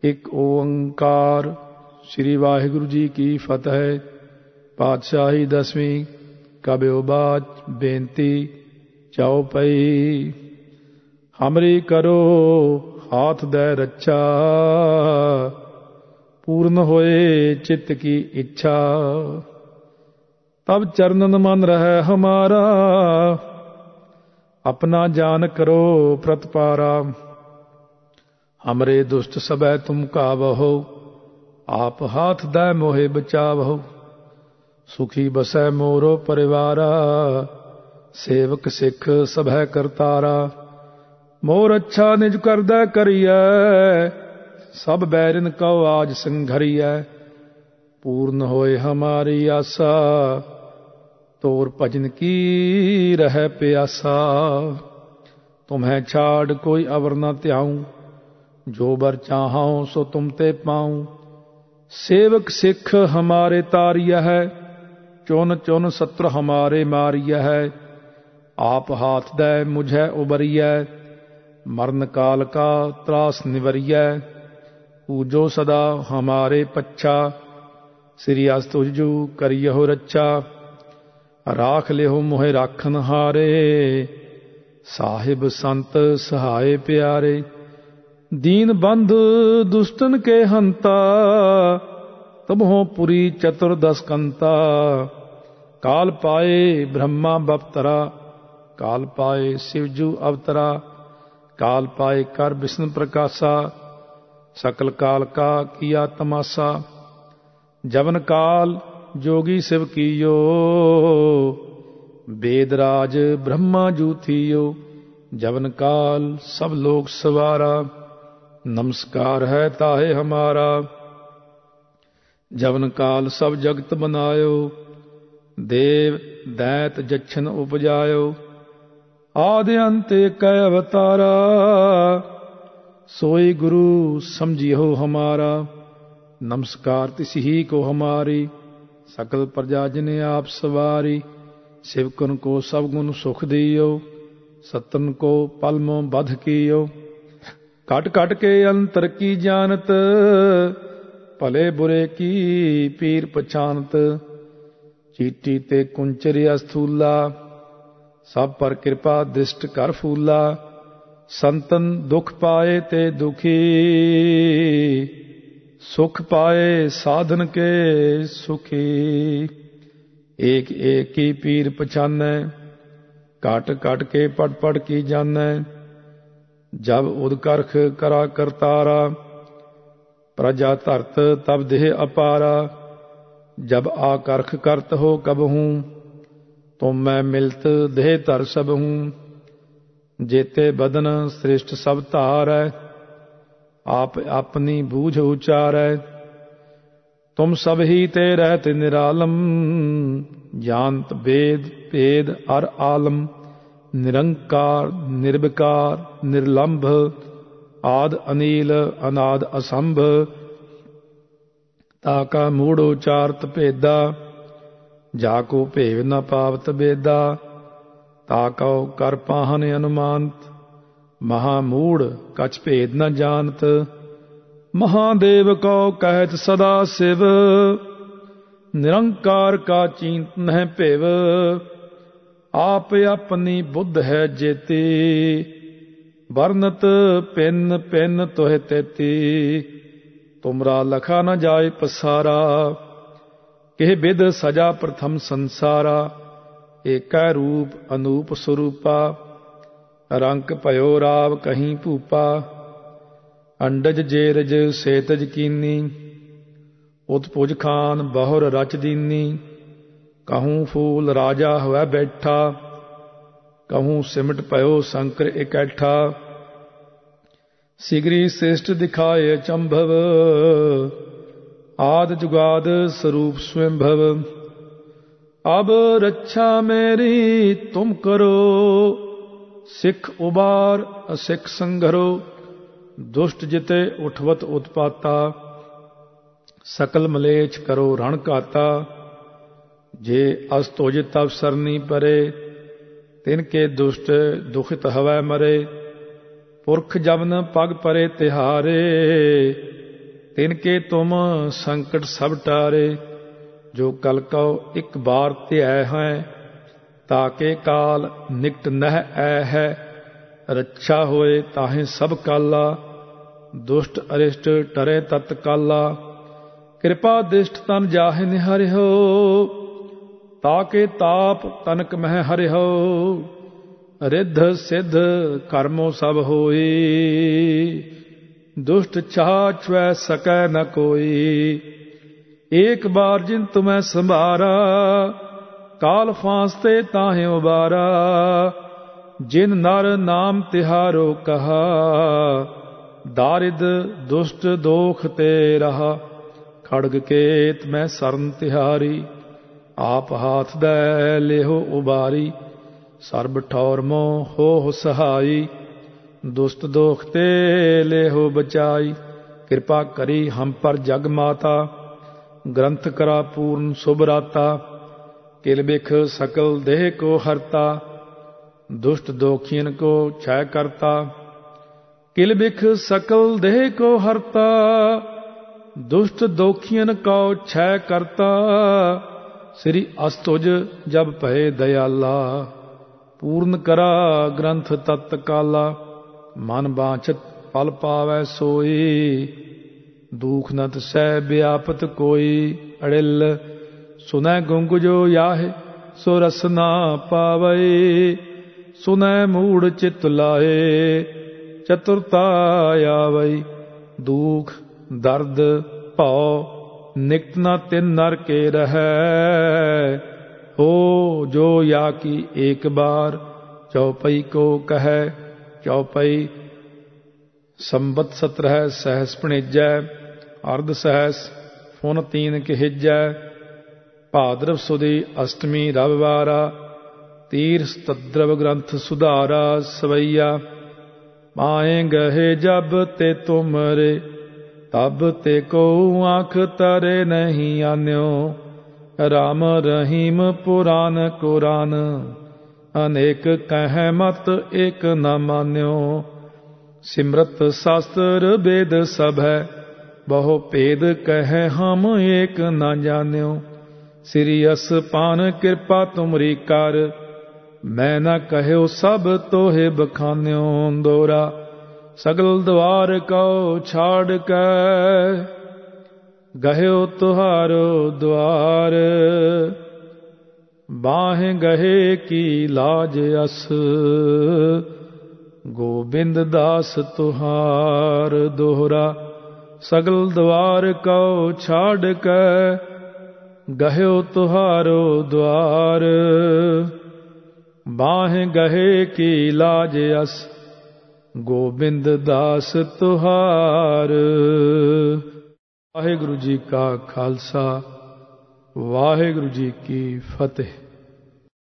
ਇੱਕ ਓੰਕਾਰ। ਸ੍ਰੀ ਵਾਹਿਗੁਰੂ ਜੀ ਕੀ ਫਤਿਹ। ਪਾਤਸ਼ਾਹੀ ਦਸਵੀਂ। ਕਬਿਓ ਬਾਚ ਬੇਨਤੀ ਚਉਪਈ। ਹਮਰੀ ਕਰੋ ਹਾਥ ਦੈ ਰੱਛਾ, ਪੂਰਨ ਹੋਏ ਚਿੱਤ ਕੀ ਇੱਛਾ। ਤਬ ਚਰਨਨ ਮਨ ਰਹਿ ਹਮਾਰਾ, अपना जान करो प्रतपारा। हमरे दुष्ट सबै तुम कावहो, आप हाथ दै मोहे बचावहो। सुखी बसै मोरो परिवारा, सेवक सिख सभै करतारा। मोर अच्छा निज करदै करियै, सब बैरिन कौ आज संघरियै। पूर्ण होए हमारी आसा, तोर भजन की रह प्यासा। तुम्हें छाड़ कोई अवर न त्याऊं, जो बर चाहूं सो तुम ते पाऊं। सेवक सिख हमारे तारिया है, चुन चुन शत्रु हमारे मारिया है। आप हाथ दे मुझे उबरिया, मरण काल का त्रास निवरिया। पूजो सदा हमारे पच्छा, श्री अस तुझजू करियहो रच्छा। राख लिहो मोहे राखन हारे, साहिब संत सहाय प्यारे। दीन बंधु दुष्टन के हंता, तब हो पुरी चतुर्दश कंता। काल पाए ब्रह्मा बपतरा, काल पाए शिवजू अवतरा। काल पाए कर विष्णु प्रकाशा, सकल काल का किया तमाशा। जवन काल जोगी शिव कीयो, वेदराज ब्रह्मा जू थियो। जवन काल सब लोग सवारा, नमस्कार है ताहे हमारा। जवन काल सब जगत बनायो, देव दैत जच्छन उपजायो। आदि अंत कै अवतारा, सोई गुरु समझियो हमारा। नमस्कार तिस ही को हमारी, सकल प्रजा जिने आप सवारी। शिवकन को सब गुण सुख दियो, सतन को पलमो बध कियो। कट कट के अंतर की जानत, भले बुरे की पीर पछानत। चीटी ते कुंचरी अस्थूला, सब पर कृपा दृष्ट कर फूला। संतन दुख पाए ते दुखी, सुख पाए साधन के सुखी। एक एक की पीर पछानै, काट काट के पढ़ पढ़ की जानै। जब उदकर्ख करा करतारा, प्रजा धरत तब देह अपारा। जब आकर्ख करत हो कबहूँ, तुम मैं मिलत देह धर सबहूँ। जेते बदन श्रेष्ठ सब धारै, आप अपनी बूझ उचारै। तुम सब ही ते रहत निरालम, जानत वेद भेद अर आलम। निरंकार निर्विकार निर्लंभ, आद अनील अनाद असंभ। ताका मूढ़ उचारत भेदा, जाको भेव न पावत बेदा। ताको कर पाहन अनुमानत, महामूढ़ कछ भेद न जानत। महादेव को कहत सदा शिव, निरंकार का चींत नह भेव। आप अपनी बुद्ध है जेती, वर्णत पिन पिन तोह तेती। तुमरा लखा न जाय पसारा, केह बिद सजा प्रथम संसारा। एकै रूप अनूप स्वरूपा, रंक भयो राव कहीं भूपा। अंडज जेरज सेतज कीनी, उत्पुज खान बहुर रच दीनी। कहूँ फूल राजा हुआ बैठा, कहूँ सिमट भयो शंकर इकैठा। सिगरी श्रेष्ठ दिखाए चंभव, आद जुगाद स्वरूप स्वयंभव। अब रक्षा मेरी तुम करो, सिख उबार असिख संघरो। दुष्ट जिते उठवत उत्पाता, सकल मलेच्छ करो रण काता। जे अस्तुज तब सरनी परे, तिनके दुष्ट दुखित हवै मरे। पुरख जबन पग परे तिहारे, तिनके तुम संकट सब टारे। जो कल कौ एक बार त्याय है, ताके काल निकट नह ऐ है। रक्षा होए ताहे सब काला, दुष्ट अरिष्ट टरे तत्काला। कृपा दिष्ट तन जाहि निहरिहो, ताके ताप तनक मह हरिहो। रिद्ध सिद्ध कर्मो सब होई, दुष्ट चाह छुए सकै न कोई। एक बार जिन तुम्हें संभारा, काल फांसते ताहे उबारा। जिन नर नाम तिहारो कहा, दारिद दुष्ट दोख ते रहा। खड़ग केत में सरन तिहारी, आप हाथ दे लेहो उबारी। सर्ब ठौर मोह हो सहाई, दुष्ट दोख ते लेहो बचाई। कृपा करी हम पर जग माता, ग्रंथ करा पूर्ण सुभराता। किल बिख सकल देह को हरता, दुष्ट दोखियन को क्षय करता। किल बिख सकल देह को हरता, दुष्ट दोखियन को क्षय करता। श्री अस्तुज जब भय दयाला, पूर्ण करा ग्रंथ तत्काला। मन बांछत फल पावै सोई, दुख नत सह व्यापत कोई। अड़िल सुनै गुंग जो याहे, सो रस ना पावै। सुनै मूढ़ चित लाए, चतुरता आवै। दुख दर्द भौ निकट न तिन नर के रहै। हो जो या की एक बार, चौपई को कहे। चौपई संबत 17 सहस भणेजै। अर्ध सहस फुन तीन कहिजै। भाद्रव सुदी अष्टमी रविवारा, तीर सतद्रव ग्रंथ सुधारा। सवैया पाए गहे जब ते तुमरे, तब ते को आँख तरे नहीं आन्यो। राम रहीम पुराण कुरान, अनेक कह मत एक न मान्यो। सिमरत शास्त्र वेद सब है, बहु भेद कह हम एक न जान्यो। श्री असपान कृपा तुमरी कर, मैं न कहो सब तोहे बखान्यो। दोरा सगल द्वार को छाड़ के, गह्यो तुहारो द्वार। बाहें गहे की लाज अस, गोबिंद दास तुहार। दोहरा सगल द्वार को छाड़ के, गह्यो तुहारो द्वार। बाहें गहे की लाज अस, गोबिंद दास तुहार। वाहिगुरु जी का खालसा, वाहिगुरु जी की फतेह।